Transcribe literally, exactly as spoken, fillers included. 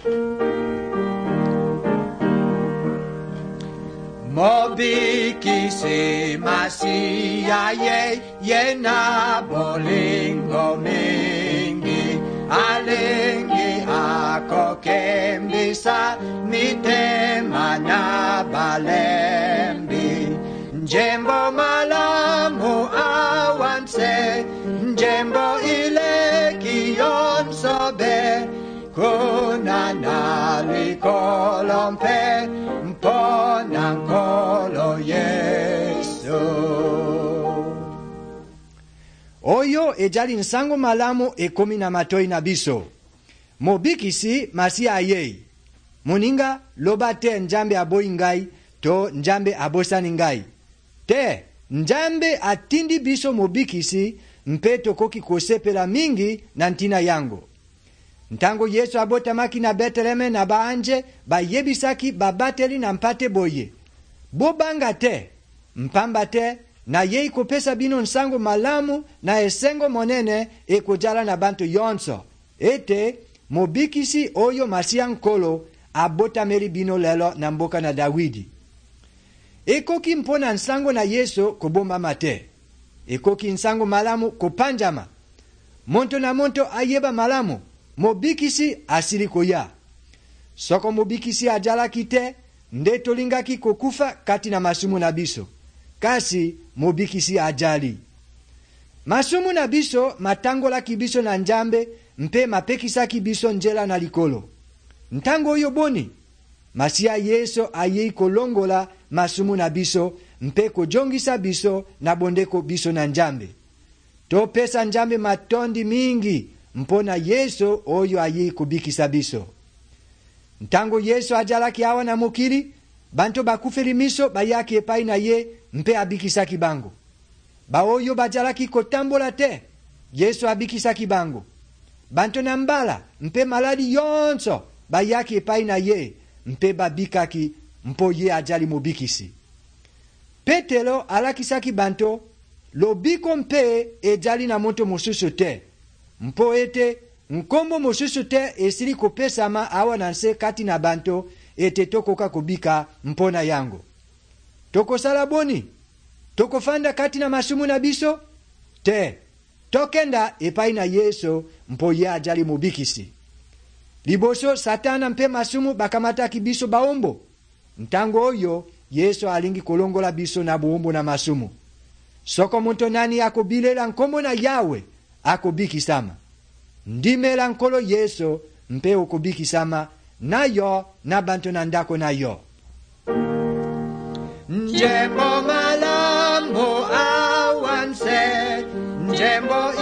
Mobikisi Masia ye ye na bolingo mingi alingi ako kembisa mitema na balembi njembo malamu awanse njembo ile kiyon sobe kuna nalikolompe mpona nkolo Yesu. Oyo ejali nsango malamu ekomi na matoi na biso. Mobikisi Masia ye. Muninga loba te njambe aboyi ngai to njambe abosani ngai. Te njambe atindi biso mobikisi mpe tokoki kosepela mingi na ntina yango. Ntango Yesu abotamaki na Beteleme na baanje bayebisaki babateli na mpate boye. Bobanga te, mpamba te, na yei kopesa bino nsango malamu na esengo monene ekojala na bantu yonso. Ete mobikisi oyo Masia nkolo abotameli bino lelo na mboka na Dawidi. Ekoki mpona nsango na Yesu kobomba mate. Ekoki nsango malamu kopanjama. Monto na monto ayeba malamu. Mobikisi asili koya. Soko mobikisi ajala kite, nde tolingaki kokufa kati na masumu na biso. Kasi mobikisi ajali. Masumu na biso matangola kibiso na njambe, mpe mapekisa kibiso njela na likolo. Ntango oyo boni, Masia Yesu ayei kolongola masumu na biso, mpe kojongisa biso na bondeko biso na njambe. To pesa njambe matondi mingi, mpona Yesu oyo ayei kubikisa biso. Ntango Yesu ajalaki awa na mokili, banto bakufeli miso bayaki epai na ye mpe abikisaki bango. Ba oyo bajalaki kotambola te, Yesu abikisaki bango. Banto na mbala mpe maladi yonso bayaki epai na ye mpe babikaki mpo ye ajali mobikisi. Petelo alakisaki banto, lobiko mpe ejali na moto mosusu te. Mpo ete nkombo mosusu te esili kopesama awa na nse kati na banto ete tokoka kobika mpona yango. Tokosala boni? Tokofanda kati na masumu na biso? Te. Tokenda epai na Yesu mpo ye ajali mobikisi. Liboso Satana mpe masumu bakamataki biso baombo. Ntango oyo Yesu alingi kolongola biso na buombo na masumu. Soko muntu nani akobilela nkombo na Yawe akobikisama. Ndimela nkolo Yesu mpe okobikisama nayo na bantu na ndako nayo. Njembo malamu awanse, njembo